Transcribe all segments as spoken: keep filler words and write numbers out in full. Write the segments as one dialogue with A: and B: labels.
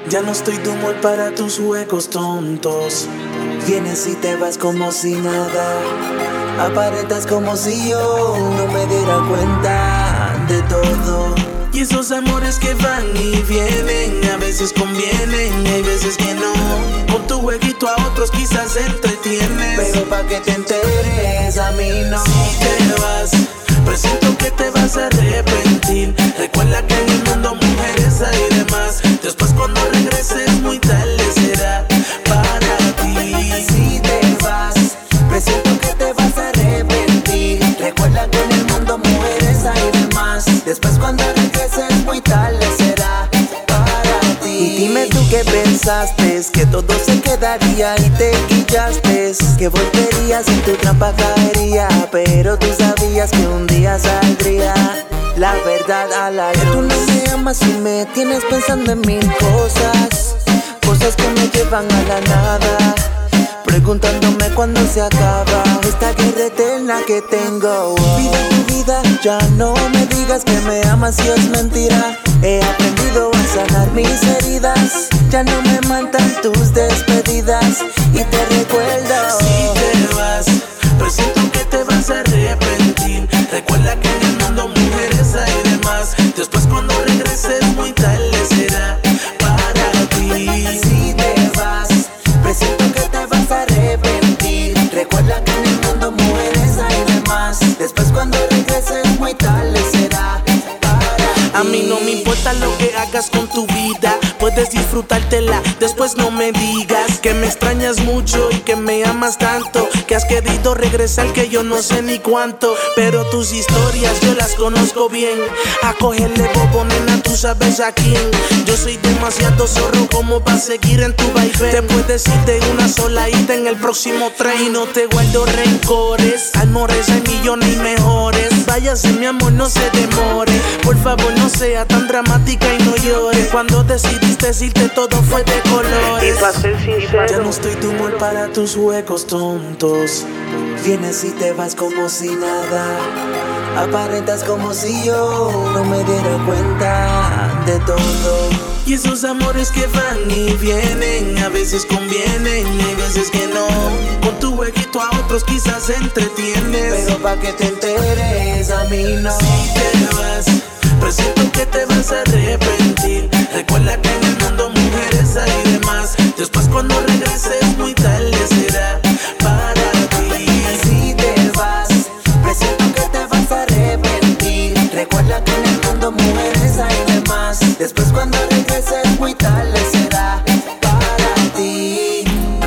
A: Ya no estoy de humor para tus juegos tontos.
B: Vienes y te vas como si nada. Aparentas como si yo no me diera cuenta de todo.
A: Y esos amores que van y vienen, a veces convienen, hay veces que no. Con tu jueguito a otros quizás entretienes,
B: pero pa' que te enteres, a mí no.
A: Si te vas, presiento que te vas a arrepentir. Recuerda que en el mundo mujeres hay de más. Después cuando regreses muy tarde será para ti.
B: Si te vas, presiento que te vas a arrepentir. Recuerda que en el mundo mujeres hay de más. Después cuando regreses muy tarde será para ti. Y dime tú qué pensaste, que todo se quedaría y te guillaste, que volverías en tu trampa caería, pero tú sabías que un día saldría la verdad a la luz. Que tú no me amas y me tienes pensando en mil cosas, cosas que me llevan a la nada, preguntándome cuándo se acaba esta guerra eterna que tengo. Vida tu vida, ya no me digas que me amas si es mentira. He aprendido a sanar mis heridas, ya no me mandan tus despedidas y te recuerdo.
A: Si te vas, presiento que te vas a arrepentir. Recuerda que en el mundo mujeres hay de más. Después cuando regreses muy tarde será para ti.
B: Si te vas, presiento que te vas a arrepentir. Recuerda que en el mundo mujeres hay de más. Después cuando regreses muy tarde será para ti.
A: A mí no me importa lo que hagas con tu vida, puedes disfrutártela, después no me digas que me extrañas mucho y que me amas tanto, que has querido regresar que yo no sé ni cuánto. Pero tus historias yo las conozco bien, a cogerle bobo nena tú sabes a quién. Yo soy demasiado zorro como para seguir en tu vaivén. Te puedes ir de una sola ida en el próximo tren y no te guardo rencores. Amores hay millones y mejores, váyase mi amor no se demore. Por favor no sea tan dramática y no llores. Cuando decidiste irte todo fue de colores.
C: Y pa' ser sincero,
A: ya no estoy de humor para tus juegos tontos.
B: Vienes y te vas como si nada. Aparentas como si yo no me diera cuenta de todo.
A: Y esos amores que van y vienen, a veces convienen, hay veces que no. Con tu jueguito a otros quizás entretienes,
B: pero pa' que te enteres, a mí no.
A: Si te vas, presiento que te vas a arrepentir. Recuerda que en el mundo mujeres hay de más. Después cuando regreses muy tarde será para ti.
B: Si te vas, presiento que te vas a arrepentir. Recuerda que en el mundo mujeres hay de más. Después cuando regreses muy tarde será para ti.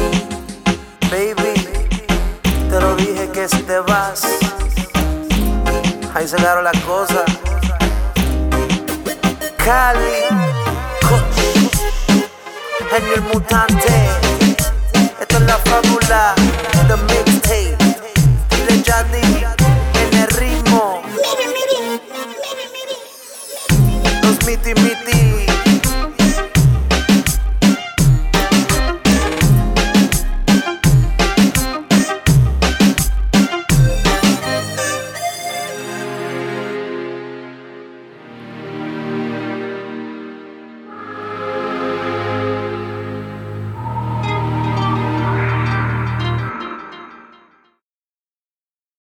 B: Baby, te lo dije que si te vas, ahí se agarró la cosa. Cali, Coach, Genio el Mutante. Esta es la fábula, the mixtape.